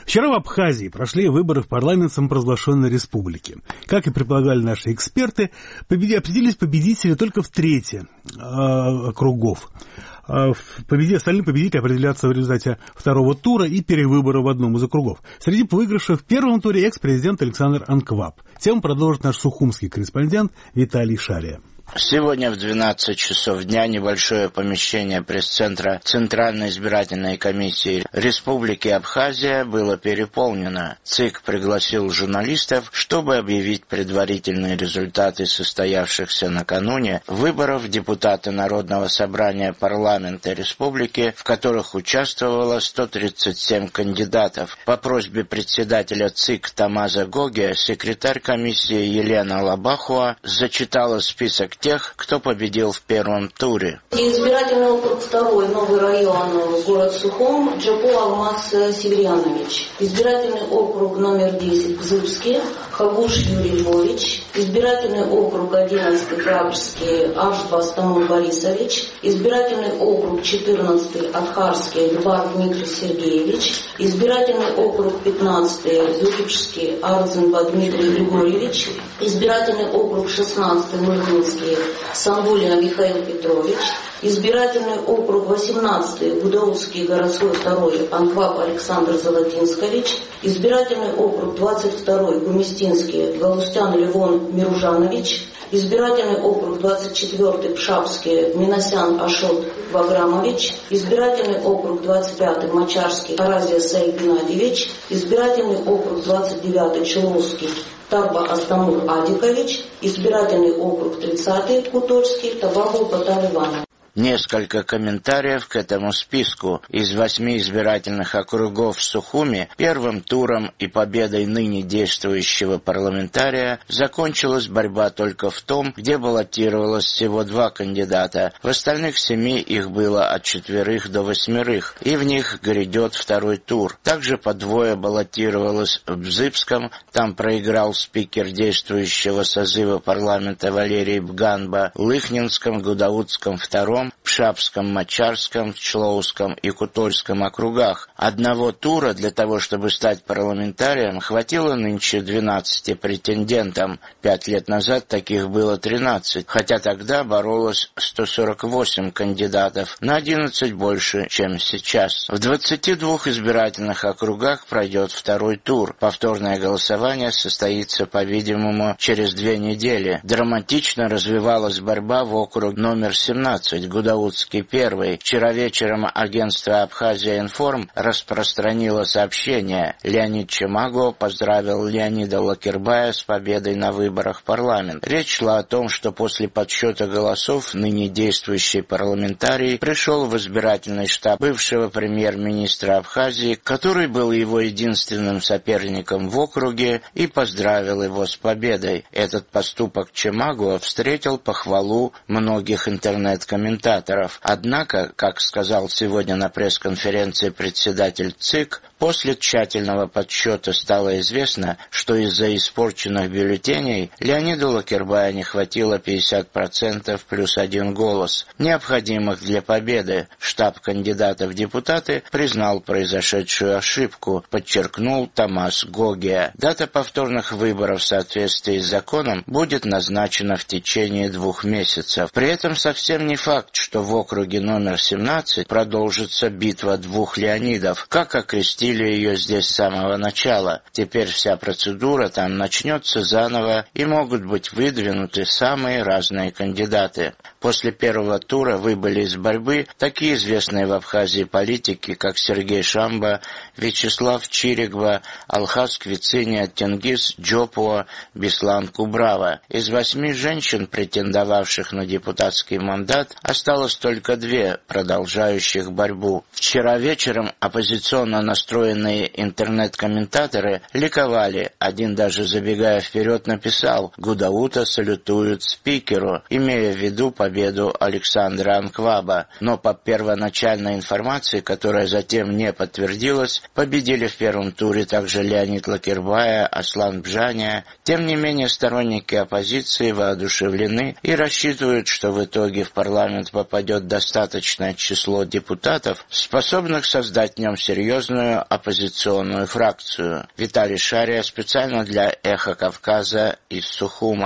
Вчера в Абхазии прошли выборы в парламент самопровозглашенной республики. Как и предполагали наши эксперты, определились победители только в трети округов. Остальные победители определятся в результате второго тура и перевыбора в одном из округов. Среди выигравших в первом туре экс-президент Александр Анкваб. Тему продолжит наш сухумский корреспондент Виталий Шария. Сегодня в 12 часов дня небольшое помещение пресс-центра Центральной избирательной комиссии Республики Абхазия было переполнено. ЦИК пригласил журналистов, чтобы объявить предварительные результаты состоявшихся накануне выборов депутата Народного собрания парламента республики, в которых участвовало 137 кандидатов. По просьбе председателя ЦИК Тамаза Гогия секретарь комиссии Елена Лабахуа зачитала список тех, кто победил в первом туре. Избирательный округ 2, новый район, город Сухум, Джапу Алмаз Северянович. Избирательный округ номер 10, Бзыбский, Хагуш Юрий Львович. Избирательный округ 11, Крабжский, Ашба Стамул Борисович. Избирательный округ 14, Адхарский, Львар Дмитрий Сергеевич. Избирательный округ 15, Юрипшский, Арзенба Дмитрий Григорьевич. Избирательный округ 16, Мурминский, Самбулина Михаил Петрович. Избирательный округ 18, Гудаутский городской 2, Анкваб Александр Золотинскович. Избирательный округ 22, Гуместинский, Галустян Левон Миружанович. Избирательный округ 24, Пшапский, Миносян Ашот Ваграмович. Избирательный округ 25, Мачарский, Аразия Саид Геннадьевич. Избирательный округ 29, Человский, Тарба Астамур Адикович. Избирательный округ 30, Кутольский, Табагу Баталь Иванов. Несколько комментариев к этому списку. Из 8 избирательных округов в Сухуми первым туром и победой ныне действующего парламентария закончилась борьба только в том, где баллотировалось всего 2 кандидата. В остальных 7 их было от 4 до 8, и в них грядет второй тур. Также по 2 баллотировалось в Бзыбском, там проиграл спикер действующего созыва парламента Валерий Бганба, Лыхнинском, Гудаутском 2, Пшапском, Мачарском, Члоуском и Кутольском округах. Одного тура для того, чтобы стать парламентарием, хватило нынче 12 претендентам. 5 лет назад таких было 13, хотя тогда боролось 148 кандидатов, на 11 больше, чем сейчас. В 22 избирательных округах пройдет второй тур. Повторное голосование состоится, по-видимому, через 2 недели. Драматично развивалась борьба в округ номер 17, Гудаутский 1. Вчера вечером агентство «Абхазия-Информ» распространило сообщение. Леонид Чемаго поздравил Леонида Лакербая с победой на выборах в парламент. Речь шла о том, что после подсчета голосов ныне действующий парламентарий пришел в избирательный штаб бывшего премьер-министра Абхазии, который был его единственным соперником в округе, и поздравил его с победой. Этот поступок Чемаго встретил похвалу многих интернет-комментаторов. Однако, как сказал сегодня на пресс-конференции председатель ЦИК, после тщательного подсчета стало известно, что из-за испорченных бюллетеней Леониду Лакербая не хватило 50% плюс 1 голос, необходимых для победы. Штаб кандидата в депутаты признал произошедшую ошибку, подчеркнул Тамаз Гогия. Дата повторных выборов в соответствии с законом будет назначена в течение 2 месяцев. При этом совсем не факт, что в округе номер 17 продолжится битва 2 Леонидов, как окрестили ее здесь с самого начала. Теперь вся процедура там начнется заново, и могут быть выдвинуты самые разные кандидаты. После первого тура выбыли из борьбы такие известные в Абхазии политики, как Сергей Шамба, Вячеслав Чиригва, Алхаз Квициния, Тенгиз Джопуа, Беслан Кубрава. Из 8 женщин, претендовавших на депутатский мандат, осталось только 2, продолжающих борьбу. Вчера вечером оппозиционно настроенные интернет-комментаторы ликовали. Один даже, забегая вперед, написал: «Гудаута салютуют спикеру», имея в виду победу Александра Анкваба. Но по первоначальной информации, которая затем не подтвердилась, победили в первом туре также Леонид Лакербая, Аслан Бжаня. Тем не менее, сторонники оппозиции воодушевлены и рассчитывают, что в итоге в парламент попадет попадет достаточное число депутатов, способных создать в нем серьезную оппозиционную фракцию. Виталий Шария специально для «Эхо Кавказа» из Сухума.